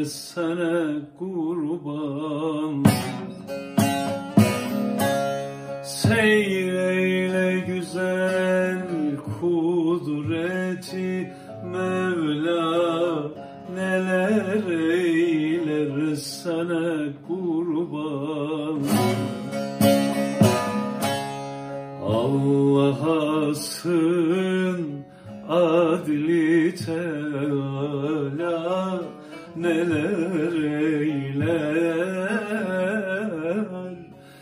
sana kurban. Seyreyle güzel kudreti Mevla, neler eyler sana kurban. Allah'asın adli Teala, neler eyler.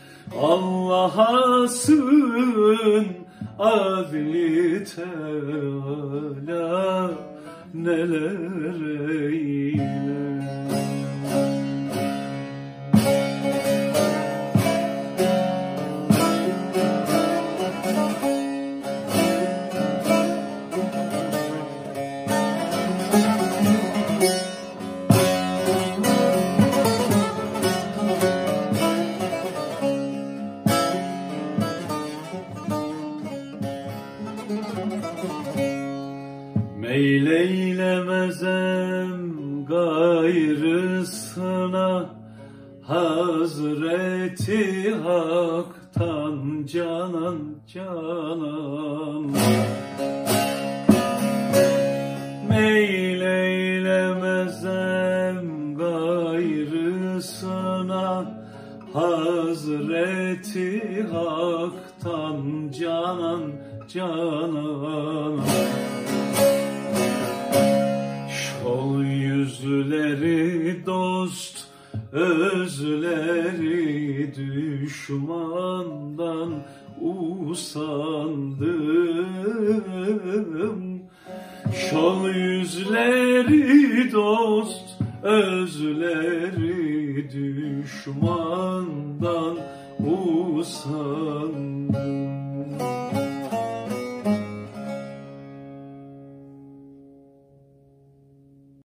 Allah'asın adli Teala, neler eyler. Meyleylemezem gayrısına, Hazreti Hak'tan canan canan. Meyleylemezem gayrısına, Hazreti Hak'tan canan canan. Şol yüzleri dost, özleri düşmandan usandım. Şol yüzleri dost, özleri düşmandan usandım.